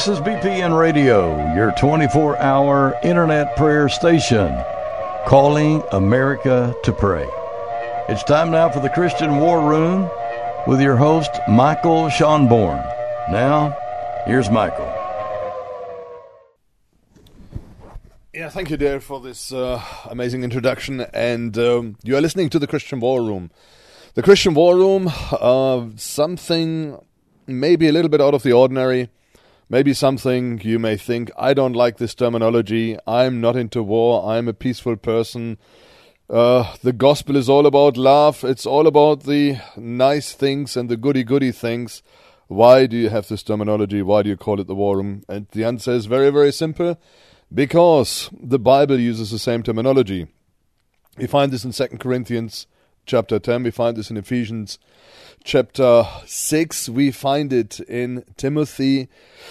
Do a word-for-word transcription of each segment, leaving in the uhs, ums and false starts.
This is B P N Radio, your twenty-four hour internet prayer station, calling America to pray. It's time now for the Christian War Room with your host, Michael Schonborn. Now, here's Michael. Yeah, thank you, dear, for this uh, amazing introduction. And um, you are listening to the Christian War Room. The Christian War Room, uh, something maybe a little bit out of the ordinary. Maybe something you may think, I don't like this terminology. I'm not into war. I'm a peaceful person. Uh, the gospel is all about love. It's all about the nice things and the goody-goody things. Why do you have this terminology? Why do you call it the War Room? And the answer is very, very simple. Because the Bible uses the same terminology. We find this in Second Corinthians chapter ten. We find this in Ephesians chapter six. We find it in Timothy.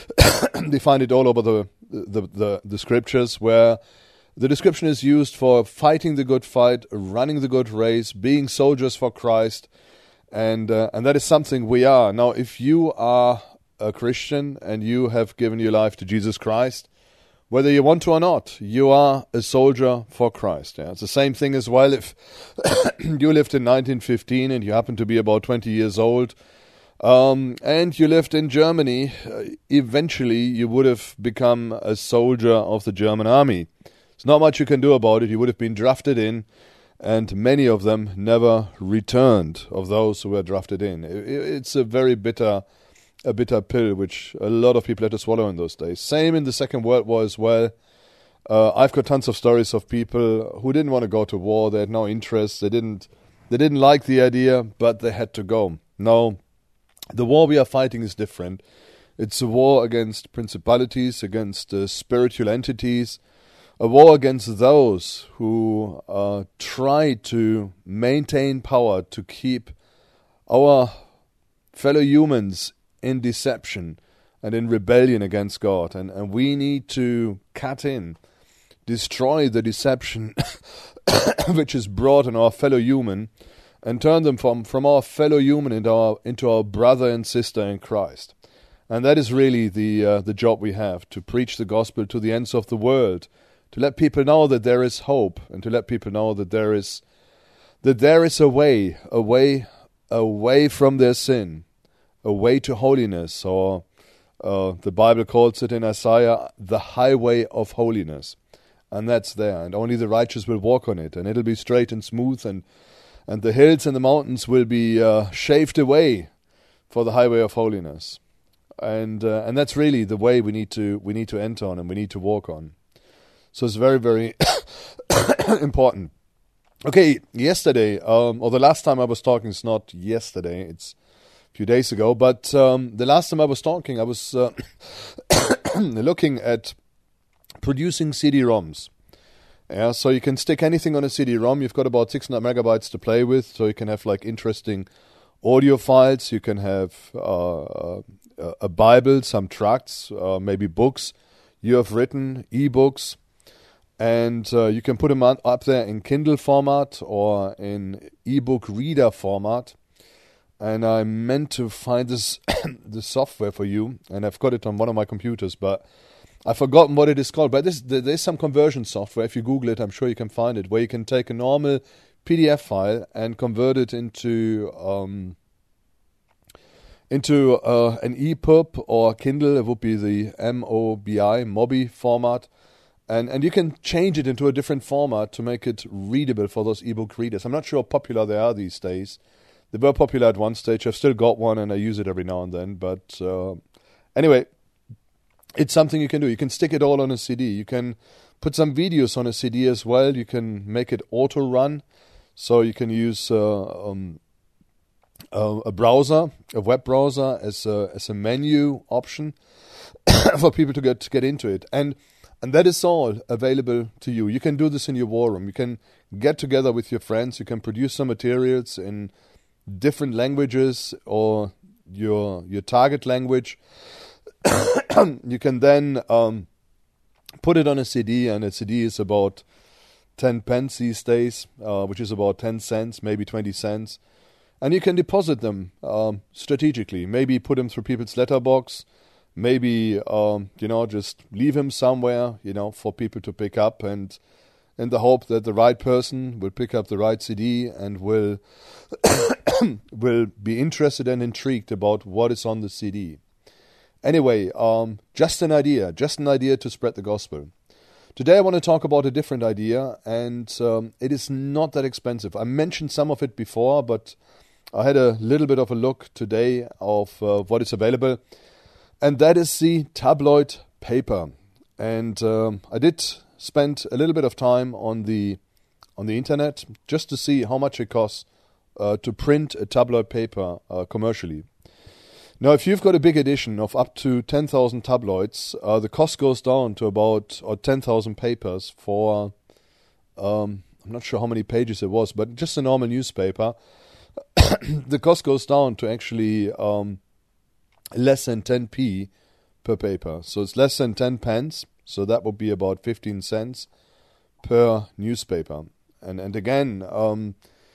We find it all over the, the, the, the scriptures, where the description is used for fighting the good fight, running the good race, being soldiers for Christ. And, uh, and that is something we are. Now, if you are a Christian and you have given your life to Jesus Christ, whether you want to or not, you are a soldier for Christ. Yeah, it's the same thing as well if you lived in nineteen fifteen and you happen to be about twenty years old, um, and you lived in Germany, uh, eventually you would have become a soldier of the German army. There's not much you can do about it. You would have been drafted in, and many of them never returned, of those who were drafted in. It, it's a very bitter a bitter pill, which a lot of people had to swallow in those days. Same in the Second World War as well. Uh, I've got tons of stories of people who didn't want to go to war. They had no interest. They didn't they didn't like the idea, but they had to go. Now, the war we are fighting is different. It's a war against principalities, against uh, spiritual entities, a war against those who uh, try to maintain power, to keep our fellow humans in deception and in rebellion against God. And, and we need to cut in, destroy the deception which is brought on our fellow human, and turn them from, from our fellow human into our, into our brother and sister in Christ. And that is really the uh, the job we have, to preach the gospel to the ends of the world, to let people know that there is hope, and to let people know that there is that there is a way, a way away from their sin, a way to holiness, or uh, the Bible calls it in Isaiah, the highway of holiness. And that's there, and only the righteous will walk on it, and it'll be straight and smooth, and, and the hills and the mountains will be uh, shaved away for the highway of holiness. And uh, and that's really the way we need to we need to enter on, and we need to walk on. So it's very, very important. Okay, yesterday, um, or the last time I was talking, it's not yesterday, it's few days ago, but um, the last time I was talking, I was uh, looking at producing C D ROMs. Yeah, so you can stick anything on a C D ROM. You've got about six hundred megabytes to play with, so you can have like interesting audio files. You can have uh, a Bible, some tracts, uh, maybe books you have written, ebooks, and uh, you can put them up there in Kindle format or in ebook reader format. And I meant to find this the software for you, and I've got it on one of my computers, but I've forgotten what it is called. But this, there's some conversion software. If you Google it, I'm sure you can find it, where you can take a normal P D F file and convert it into um, into uh, an E P U B or Kindle. It would be the M O B I, MOBI format. And, and you can change it into a different format to make it readable for those ebook readers. I'm not sure how popular they are these days. They were popular at one stage. I've still got one, and I use it every now and then. But uh, anyway, it's something you can do. You can stick it all on a C D. You can put some videos on a C D as well. You can make it auto-run. So you can use uh, um, a, a browser, a web browser, as a, as a menu option for people to get to get into it. And and that is all available to you. You can do this in your war room. You can get together with your friends. You can produce some materials in different languages or your your target language. You can then um, put it on a C D, and a C D is about ten pence these days, uh, which is about ten cents, maybe twenty cents. And you can deposit them um, strategically. Maybe put them through people's letterbox. maybe, um, you know, just leave him somewhere, you know, for people to pick up, and in the hope that the right person will pick up the right C D and will will be interested and intrigued about what is on the C D. Anyway, um, just an idea, just an idea to spread the gospel. Today I want to talk about a different idea, and um, it is not that expensive. I mentioned some of it before, but I had a little bit of a look today of uh, what is available, and that is the tabloid paper. And um, I did spend a little bit of time on the on the internet just to see how much it costs uh, to print a tabloid paper uh, commercially. Now, if you've got a big edition of up to ten thousand tabloids, uh, the cost goes down to about or ten thousand papers for, um, I'm not sure how many pages it was, but just a normal newspaper. The cost goes down to actually um, less than ten p per paper. So it's less than ten pence, so that would be about fifteen cents per newspaper. And, and again, um,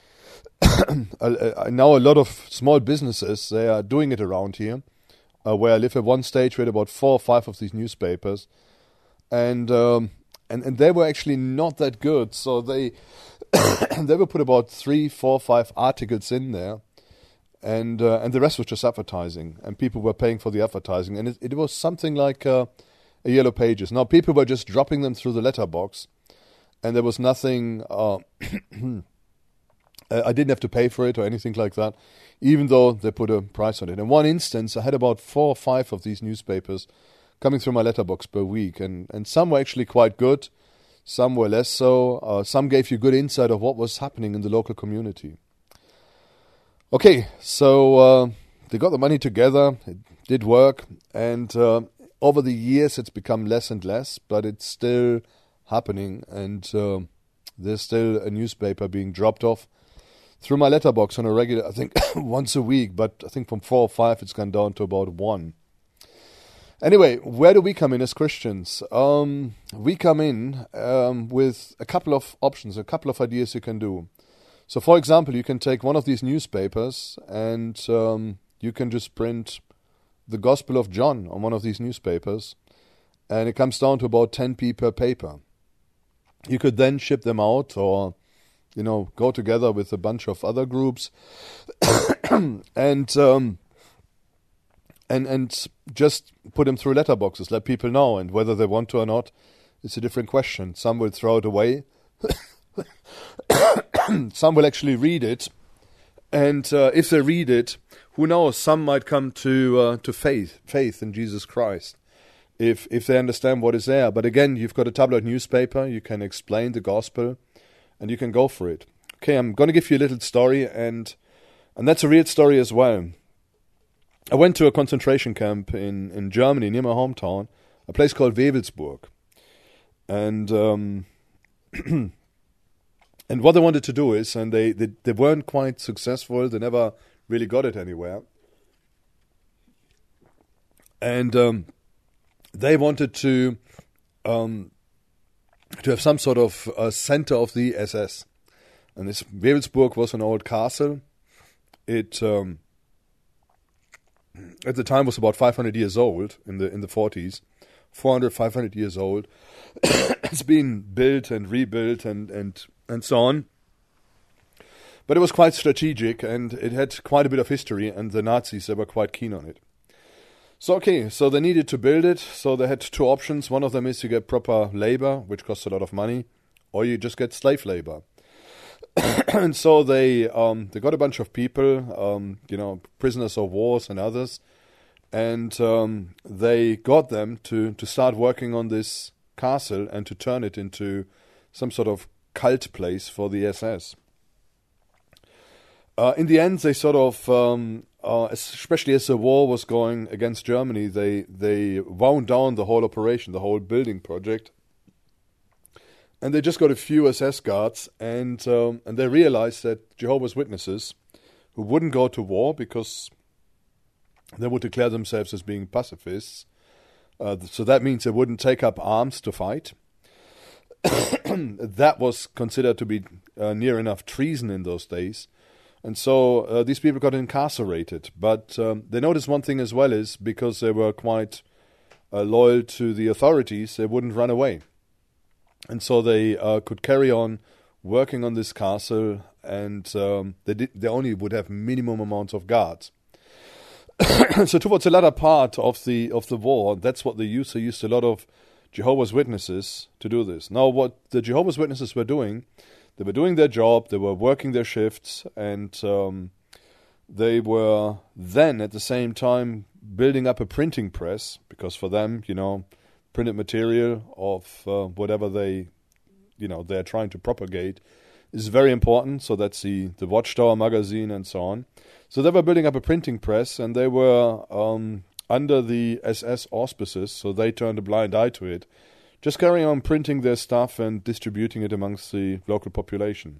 I know a lot of small businesses, they are doing it around here, uh, where I live at one stage. We had about four or five of these newspapers, and um, and and they were actually not that good. So they they would put about three, four, five articles in there, and uh, and the rest was just advertising, and people were paying for the advertising, and it, it was something like uh, a Yellow Pages. Now people were just dropping them through the letterbox, and there was nothing. Uh, I didn't have to pay for it or anything like that, even though they put a price on it. In one instance, I had about four or five of these newspapers coming through my letterbox per week, and, and some were actually quite good, some were less so. Uh, some gave you good insight of what was happening in the local community. Okay, so uh, they got the money together, it did work, and uh, over the years it's become less and less, but it's still happening, and uh, there's still a newspaper being dropped off through my letterbox on a regular, I think once a week, but I think from four or five it's gone down to about one. Anyway, where do we come in as Christians? Um, we come in um, with a couple of options, a couple of ideas you can do. So for example, you can take one of these newspapers and um, you can just print the Gospel of John on one of these newspapers, and it comes down to about ten p per paper. You could then ship them out, or you know, go together with a bunch of other groups and um, and and just put them through letterboxes, let people know, and whether they want to or not, it's a different question. Some will throw it away. Some will actually read it, and uh, if they read it, who knows, some might come to uh, to faith, faith in Jesus Christ, if if they understand what is there. But again, you've got a tabloid newspaper, you can explain the gospel, and you can go for it. Okay, I'm going to give you a little story, and and that's a real story as well. I went to a concentration camp in, in Germany, near my hometown, a place called Wewelsburg. And um, and what they wanted to do is, and they, they, they weren't quite successful, they never really got it anywhere. And um, they wanted to... Um, to have some sort of uh, center of the S S. And this Wewelsburg was an old castle. It, um, at the time, was about five hundred years old, in the in the forties. four hundred, five hundred years old. It's been built and rebuilt and, and, and so on. But it was quite strategic, and it had quite a bit of history, and the Nazis, they were quite keen on it. So, okay, so they needed to build it, so they had two options. One of them is you get proper labor, which costs a lot of money, or you just get slave labor. And so they um, they got a bunch of people, um, you know, prisoners of wars and others, and um, they got them to, to start working on this castle and to turn it into some sort of cult place for the S S. Uh, in the end, they sort of... Um, Uh, especially as the war was going against Germany, they they wound down the whole operation, the whole building project, and they just got a few S S guards, and um, and they realized that Jehovah's Witnesses, who wouldn't go to war because they would declare themselves as being pacifists, uh, so that means they wouldn't take up arms to fight. That was considered to be uh, near enough treason in those days. And so uh, these people got incarcerated. But um, they noticed one thing as well, is because they were quite uh, loyal to the authorities, they wouldn't run away. And so they uh, could carry on working on this castle, and um, they, did, they only would have minimum amounts of guards. So towards the latter part of the of the war, that's what they used. They used a lot of Jehovah's Witnesses to do this. Now, what the Jehovah's Witnesses were doing, they were doing their job, they were working their shifts, and um, they were then at the same time building up a printing press, because for them, you know, printed material of uh, whatever they, you know, they're trying to propagate is very important. So that's the, the Watchtower magazine and so on. So they were building up a printing press, and they were um, under the S S auspices, so they turned a blind eye to it, just carrying on printing their stuff and distributing it amongst the local population.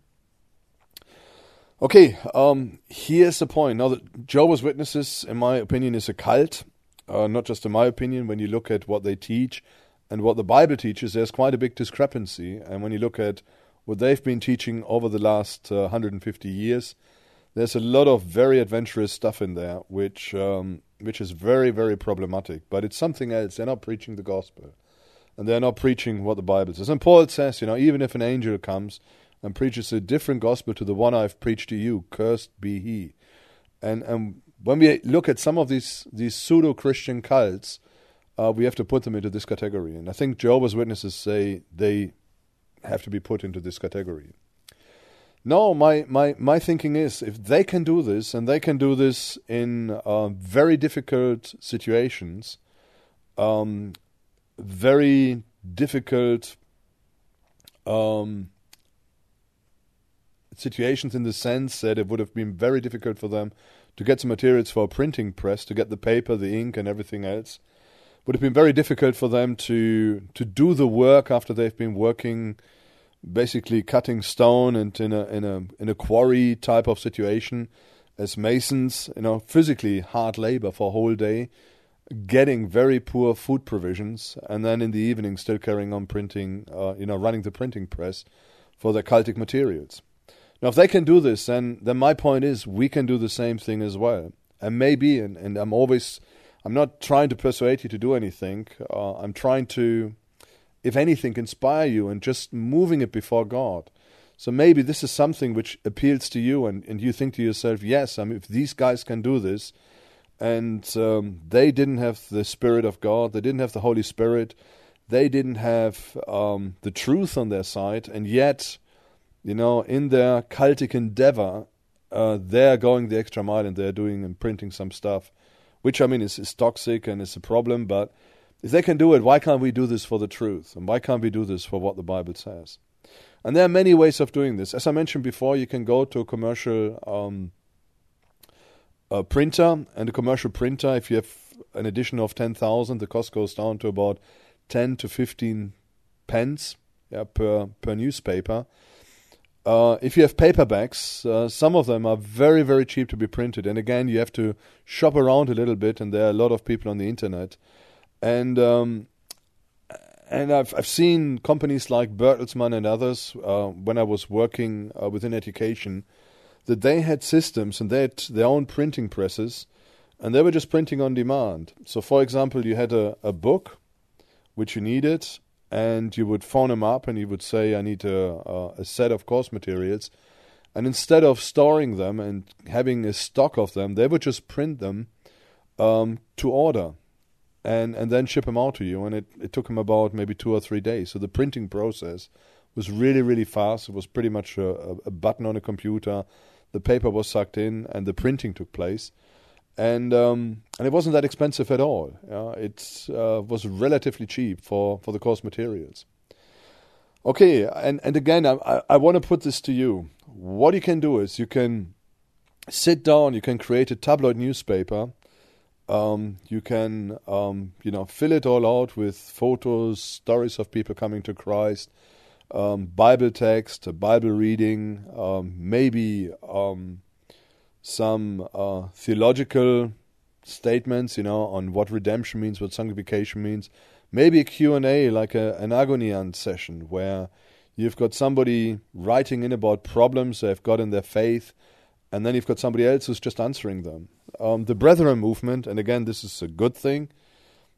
Okay, um, here's the point. Now, the Jehovah's Witnesses, in my opinion, is a cult. Uh, not just in my opinion. When you look at what they teach and what the Bible teaches, there's quite a big discrepancy. And when you look at what they've been teaching over the last uh, one hundred fifty years, there's a lot of very adventurous stuff in there, which um, which is very, very problematic. But it's something else. They're not preaching the gospel, and they're not preaching what the Bible says. And Paul says, you know, even if an angel comes and preaches a different gospel to the one I've preached to you, cursed be he. And and when we look at some of these these pseudo-Christian cults, uh, we have to put them into this category. And I think Jehovah's Witnesses say they have to be put into this category. No, my, my, my thinking is, if they can do this, and they can do this in uh, very difficult situations, um, very difficult um, situations in the sense that it would have been very difficult for them to get some materials for a printing press, to get the paper, the ink, and everything else. Would have been very difficult for them to to do the work after they've been working, basically cutting stone and in a in a in a quarry type of situation as masons, you know, physically hard labor for a whole day, getting very poor food provisions, and then in the evening still carrying on printing, uh, you know, running the printing press for their cultic materials. Now, if they can do this, then then my point is we can do the same thing as well. And maybe, and, and I'm always, I'm not trying to persuade you to do anything. Uh, I'm trying to, if anything, inspire you and just moving it before God. So maybe this is something which appeals to you, and, and you think to yourself, yes, I mean, if these guys can do this, and um, they didn't have the Spirit of God, they didn't have the Holy Spirit, they didn't have um, the truth on their side, and yet, you know, in their cultic endeavor, uh, they're going the extra mile and they're doing and printing some stuff, which, I mean, is, is toxic and is a problem, but if they can do it, why can't we do this for the truth? And why can't we do this for what the Bible says? And there are many ways of doing this. As I mentioned before, you can go to a commercial um, a printer, and a commercial printer, if you have an edition of ten thousand, the cost goes down to about ten to fifteen pence yeah, per, per newspaper. Uh, if you have paperbacks, uh, some of them are very, very cheap to be printed. And again, you have to shop around a little bit, and there are a lot of people on the internet. And um, and I've I've seen companies like Bertelsmann and others, uh, when I was working uh, within education, that they had systems and they had their own printing presses, and they were just printing on demand. So, for example, you had a, a book which you needed, and you would phone them up and you would say, I need a, a, a set of course materials. And instead of storing them and having a stock of them, they would just print them um, to order and, and then ship them out to you. And it, it took them about maybe two or three days. So the printing process was really, really fast. It was pretty much a, a button on a computer. The paper was sucked in and the printing took place. And um, and it wasn't that expensive at all. Yeah? It uh, was relatively cheap for, for the course materials. Okay, and, and again, I, I want to put this to you. What you can do is you can sit down, you can create a tabloid newspaper. Um, you can, um, you know, fill it all out with photos, stories of people coming to Christ, um, Bible text, a Bible reading, um, maybe um, some uh, theological statements, you know, on what redemption means, what sanctification means. Maybe a Q and A, like a, an Agoniant session, where you've got somebody writing in about problems they've got in their faith, and then you've got somebody else who's just answering them. Um, the Brethren movement, and again, this is a good thing,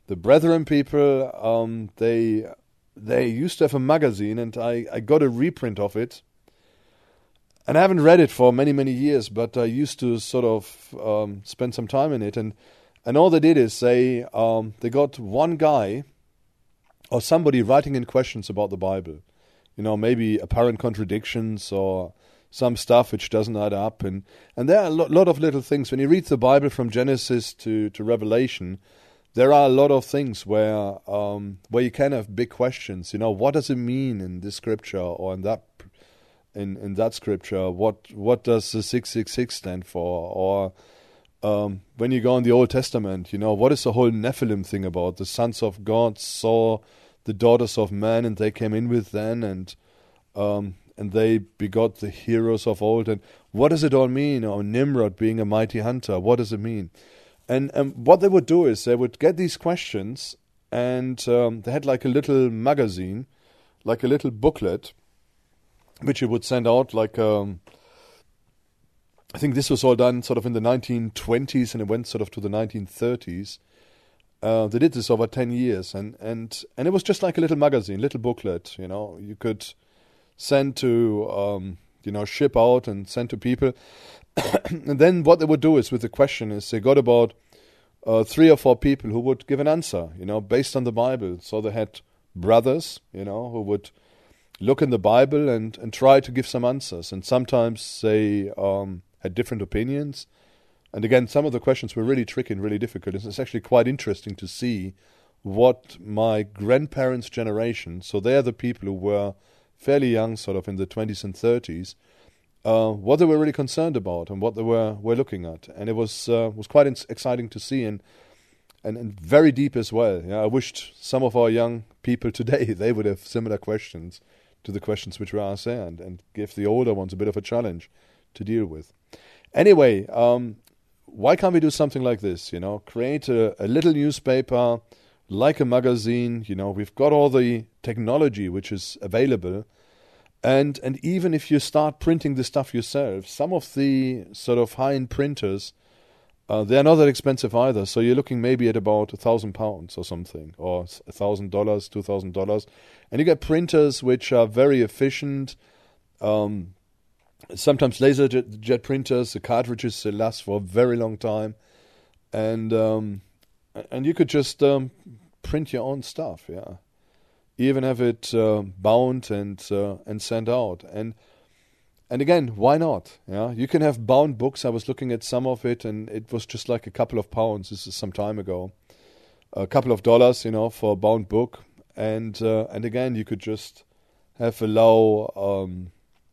the Brethren people, um, they they used to have a magazine, and I, I got a reprint of it. And I haven't read it for many, many years, but I used to sort of um, spend some time in it. And, and all they did is they, um, they got one guy or somebody writing in questions about the Bible. You know, maybe apparent contradictions or some stuff which doesn't add up. And, and there are a lo- lot of little things. When you read the Bible from Genesis to, to Revelation, there are a lot of things where um, where you can have big questions. You know, what does it mean in this scripture or in that in, in that scripture? What what does the six six six stand for? Or um, when you go in the Old Testament, you know, what is the whole Nephilim thing about? The sons of God saw the daughters of men, and they came in with them, and um, and they begot the heroes of old. And what does it all mean? Or Nimrod being a mighty hunter, what does it mean? And, and what they would do is they would get these questions, and um, they had like a little magazine, like a little booklet, which you would send out like, um, I think this was all done sort of in the nineteen twenties, and it went sort of to the nineteen thirties. Uh, they did this over ten years, and, and, and it was just like a little magazine, little booklet, you know, you could send to, um, you know, ship out and send to people. And then what they would do is with the question is they got about uh, three or four people who would give an answer, you know, based on the Bible. So they had brothers, you know, who would look in the Bible and, and try to give some answers. And sometimes they um, had different opinions. And again, some of the questions were really tricky and really difficult. It's actually quite interesting to see what my grandparents' generation, so they're the people who were fairly young, sort of in the twenties and thirties, Uh, what they were really concerned about and what they were, were looking at. And it was uh, was quite in- exciting to see, and, and and very deep as well. Yeah, I wished some of our young people today, they would have similar questions to the questions which were asked there, and, and give the older ones a bit of a challenge to deal with. Anyway, um, why can't we do something like this? You know, create a, a little newspaper, like a magazine. You know, we've got all the technology which is available. And and even if you start printing the stuff yourself, some of the sort of high-end printers, uh, they're not that expensive either. So you're looking maybe at about a thousand pounds or something, or a thousand dollars, two thousand dollars, and you get printers which are very efficient. Um, sometimes laser jet, jet printers, the cartridges they last for a very long time, and um, and you could just um, print your own stuff, yeah. Even have it uh, bound and uh, and sent out, and and again, why not? Yeah, you can have bound books. I was looking at some of it, and it was just like a couple of pounds. This is some time ago, a couple of dollars, you know, for a bound book, and uh, and again, you could just have a low um,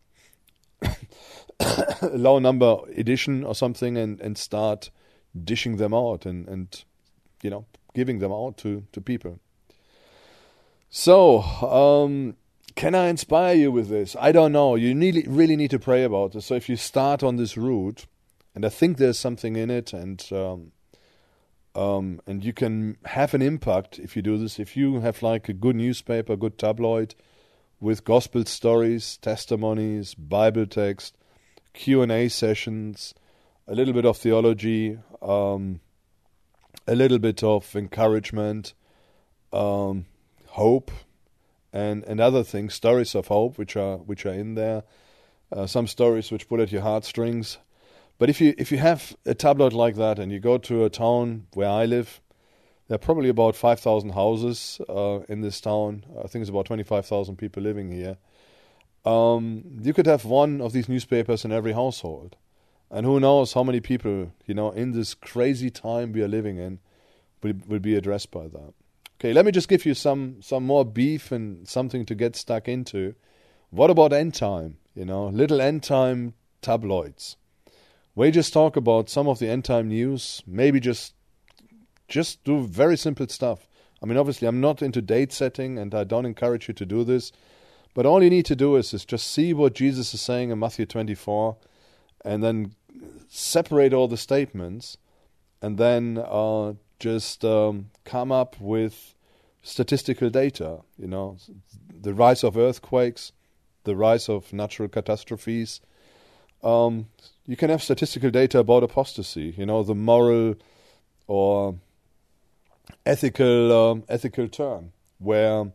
a low number edition or something, and, and start dishing them out, and, and you know, giving them out to, to people. So, um, can I inspire you with this? I don't know. You need, really need to pray about this. So if you start on this route, and I think there's something in it, and um, um, and you can have an impact if you do this. If you have like a good newspaper, good tabloid, with gospel stories, testimonies, Bible text, Q and A sessions, a little bit of theology, um, a little bit of encouragement, um, hope, and, and other things, stories of hope which are which are in there, uh, some stories which pull at your heartstrings. But if you if you have a tabloid like that, and you go to a town where I live, there are probably about five thousand houses uh, in this town. I think it's about twenty-five thousand people living here. Um, you could have one of these newspapers in every household. And who knows how many people, you know, in this crazy time we are living in, will, will be addressed by that. Okay, let me just give you some, some more beef and something to get stuck into. What about end time? You know, little end time tabloids. We just talk about some of the end time news, maybe just just do very simple stuff. I mean, obviously, I'm not into date setting, and I don't encourage you to do this. But all you need to do is, is just see what Jesus is saying in Matthew twenty-four, and then separate all the statements, and then uh, just um, come up with statistical data. You know, the rise of earthquakes, the rise of natural catastrophes. Um, you can have statistical data about apostasy. You know, the moral or ethical um, ethical turn where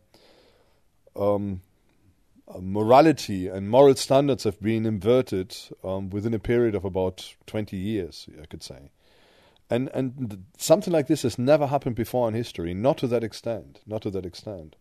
um, morality and moral standards have been inverted um, within a period of about twenty years, I could say. And and something like this has never happened before in history, not to that extent, not to that extent.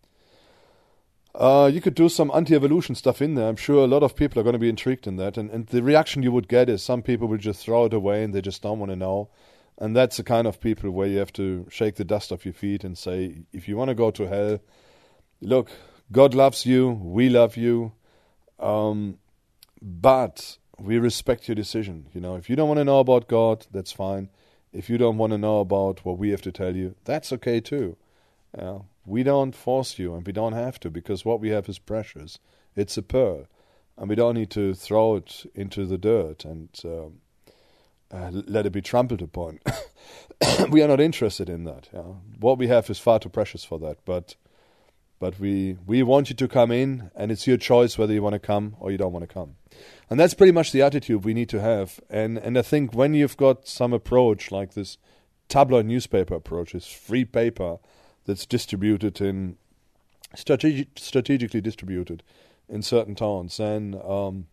Uh, you could do some anti-evolution stuff in there. I'm sure a lot of people are going to be intrigued in that. And, and the reaction you would get is some people will just throw it away and they just don't want to know. And that's the kind of people where you have to shake the dust off your feet and say, if you want to go to hell, look, God loves you, we love you, um, but we respect your decision. You know, if you don't want to know about God, that's fine. If you don't want to know about what we have to tell you, that's okay too. Uh, we don't force you, and we don't have to, because what we have is precious. It's a pearl, and we don't need to throw it into the dirt and um, uh, let it be trampled upon. We are not interested in that. Yeah. What we have is far too precious for that, but but we we want you to come in, and it's your choice whether you want to come or you don't want to come. And that's pretty much the attitude we need to have. And and I think when you've got some approach like this tabloid newspaper approach, this free paper that's distributed in, strategic, strategically distributed in certain towns, and um,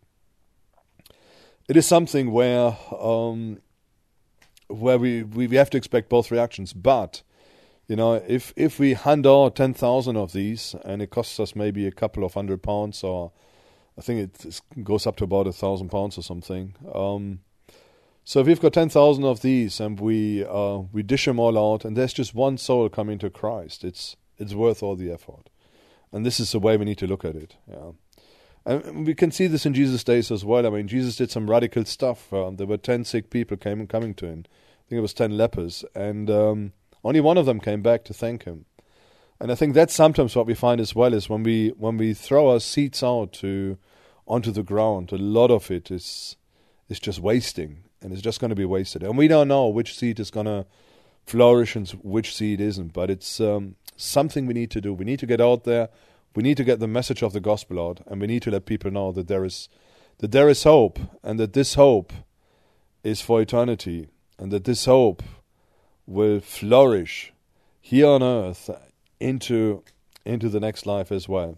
it is something where um, where we, we, we have to expect both reactions. But, you know, if if we hand out ten thousand of these, and it costs us maybe a couple of hundred pounds, or I think it goes up to about a thousand pounds or something. Um, so if we've got ten thousand of these and we uh, we dish them all out, and there's just one soul coming to Christ, it's it's worth all the effort. And this is the way we need to look at it. Yeah, and we can see this in Jesus' days as well. I mean, Jesus did some radical stuff. Um, there were ten sick people came coming to him. I think it was ten lepers, and um, only one of them came back to thank him. And I think that's sometimes what we find as well, is when we when we throw our seeds out to onto the ground, a lot of it is is just wasting, and it's just going to be wasted. And we don't know which seed is going to flourish and which seed isn't, but it's um, something we need to do. We need to get out there. We need to get the message of the gospel out, and we need to let people know that there is that there is hope, and that this hope is for eternity, and that this hope will flourish here on earth into into the next life as well.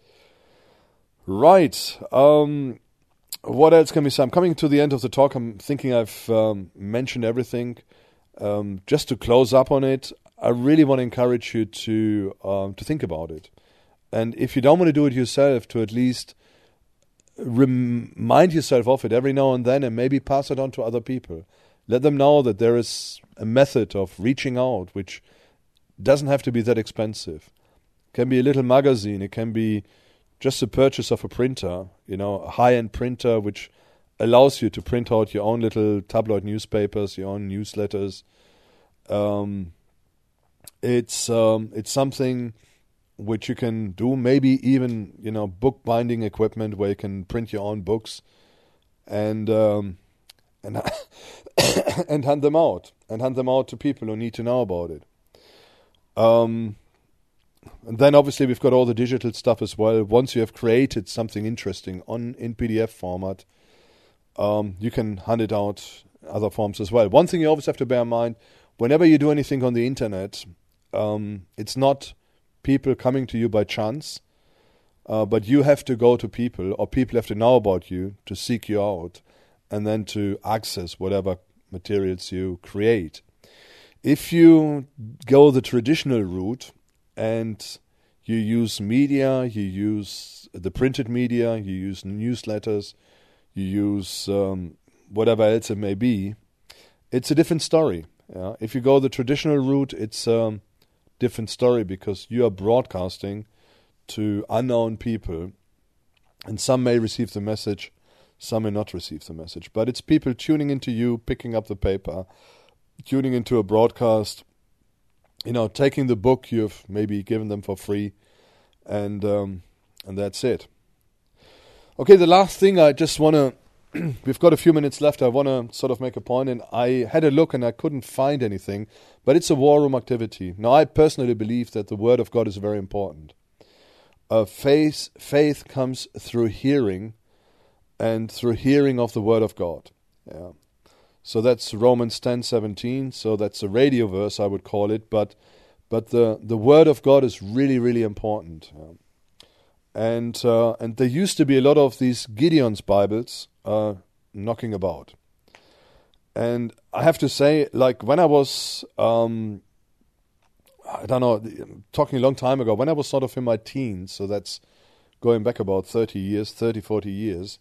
Right. Um, what else can we say? I'm coming to the end of the talk. I'm thinking I've um, mentioned everything. Um, just to close up on it, I really want to encourage you to um, to think about it. And if you don't want to do it yourself, to at least remind yourself of it every now and then, and maybe pass it on to other people. Let them know that there is a method of reaching out which doesn't have to be that expensive. It can be a little magazine. It can be just the purchase of a printer, you know, a high-end printer which allows you to print out your own little tabloid newspapers, your own newsletters. Um, it's um, it's something which you can do, maybe even, you know, book binding equipment where you can print your own books and um, and and hand them out, and hand them out to people who need to know about it. Um, and then obviously we've got all the digital stuff as well. Once you have created something interesting on in P D F format, um, you can hand it out other forms as well. One thing you always have to bear in mind, whenever you do anything on the internet, um, it's not people coming to you by chance, uh, but you have to go to people, or people have to know about you to seek you out, and then to access whatever materials you create. If you go the traditional route and you use media, you use the printed media, you use newsletters, you use um, whatever else it may be, it's a different story. Yeah? If you go the traditional route, it's a different story, because you are broadcasting to unknown people, and some may receive the message, some may not receive the message. But it's people tuning into you, picking up the paper, tuning into a broadcast, you know, taking the book you've maybe given them for free, and um, and that's it. Okay, the last thing I just want to, we've got a few minutes left, I want to sort of make a point, and I had a look and I couldn't find anything, but it's a war room activity. Now, I personally believe that the Word of God is very important. Uh, faith, faith comes through hearing, and through hearing of the Word of God. Yeah. So that's Romans ten seventeen. So that's a radio verse, I would call it. But but the, the Word of God is really, really important. Um, and uh, and there used to be a lot of these Gideon's Bibles uh, knocking about. And I have to say, like when I was, um, I don't know, talking a long time ago, when I was sort of in my teens, so that's going back about thirty years, thirty, forty years,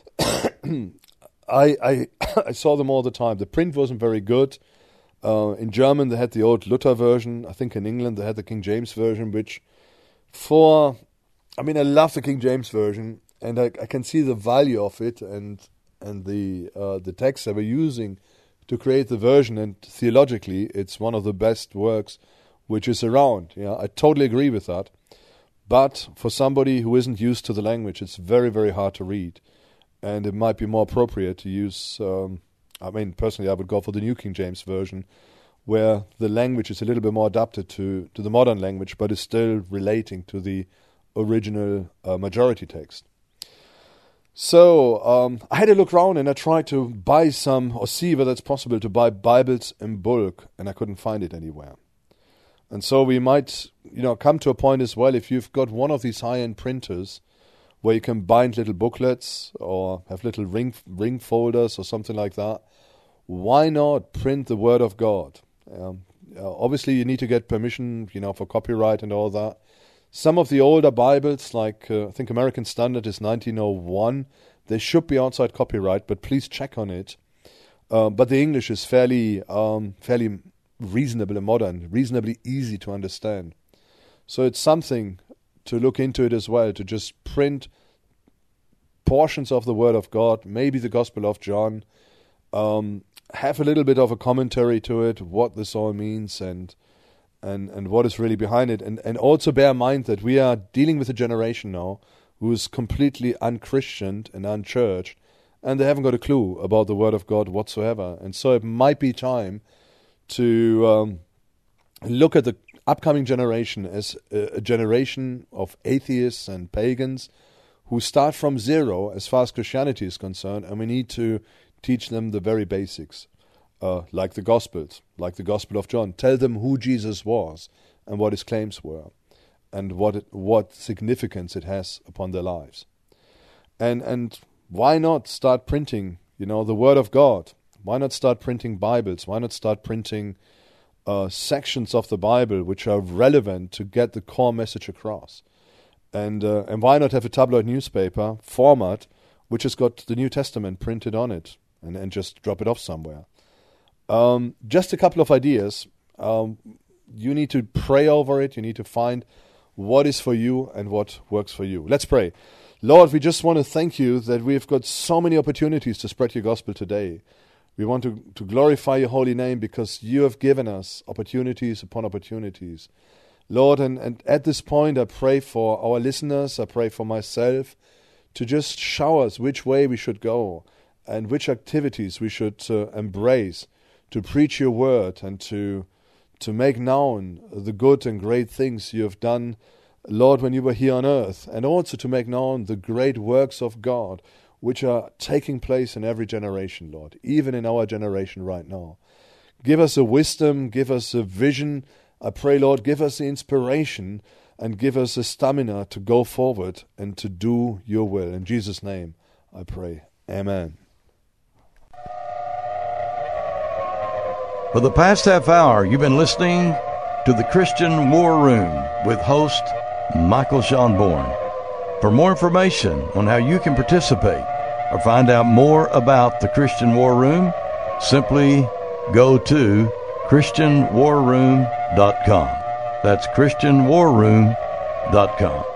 I, I I saw them all the time. The print wasn't very good. Uh, in German, they had the old Luther version. I think in England, they had the King James version, which for, I mean, I love the King James version, and I, I can see the value of it and and the uh, the text they were using to create the version. And theologically, it's one of the best works which is around. Yeah, I totally agree with that. But for somebody who isn't used to the language, it's very, very hard to read. And it might be more appropriate to use, um, I mean, personally, I would go for the New King James Version, where the language is a little bit more adapted to, to the modern language, but is still relating to the original uh, majority text. So um, I had a look around and I tried to buy some, or see whether it's possible to buy Bibles in bulk, and I couldn't find it anywhere. And so we might, you know, come to a point as well, if you've got one of these high-end printers where you can bind little booklets or have little ring ring folders or something like that, why not print the Word of God? Um, uh, obviously, you need to get permission, you know, for copyright and all that. Some of the older Bibles, like uh, I think American Standard is nineteen oh one, they should be outside copyright, but please check on it. Uh, but the English is fairly um, fairly reasonable and modern, reasonably easy to understand. So it's something to look into it as well, to just print portions of the Word of God, maybe the Gospel of John, um, have a little bit of a commentary to it, what this all means and and, and what is really behind it. And, and also bear in mind that we are dealing with a generation now who is completely unchristianed and unchurched, and they haven't got a clue about the Word of God whatsoever. And so it might be time to um, look at the upcoming generation as a, a generation of atheists and pagans who start from zero as far as Christianity is concerned, and we need to teach them the very basics, uh, like the Gospels, like the Gospel of John. Tell them who Jesus was and what his claims were, and what it, what significance it has upon their lives. And and why not start printing, you know, the Word of God? Why not start printing Bibles? Why not start printing uh, sections of the Bible which are relevant to get the core message across? And uh, and why not have a tabloid newspaper format which has got the New Testament printed on it, and, and just drop it off somewhere? Um, just a couple of ideas. Um, you need to pray over it. You need to find what is for you and what works for you. Let's pray. Lord, we just want to thank you that we've got so many opportunities to spread your gospel today. We want to, to glorify your holy name because you have given us opportunities upon opportunities. Lord, and, and at this point I pray for our listeners, I pray for myself, to just show us which way we should go and which activities we should uh, embrace to preach your word and to to make known the good and great things you have done, Lord, when you were here on earth, and also to make known the great works of God which are taking place in every generation, Lord, even in our generation right now. Give us a wisdom, give us a vision. I pray, Lord, give us the inspiration and give us the stamina to go forward and to do your will. In Jesus' name, I pray. Amen. For the past half hour, you've been listening to the Christian War Room with host Michael Schonborn. For more information on how you can participate or find out more about the Christian War Room, simply go to Christian War Room dot com. That's Christian War Room dot com.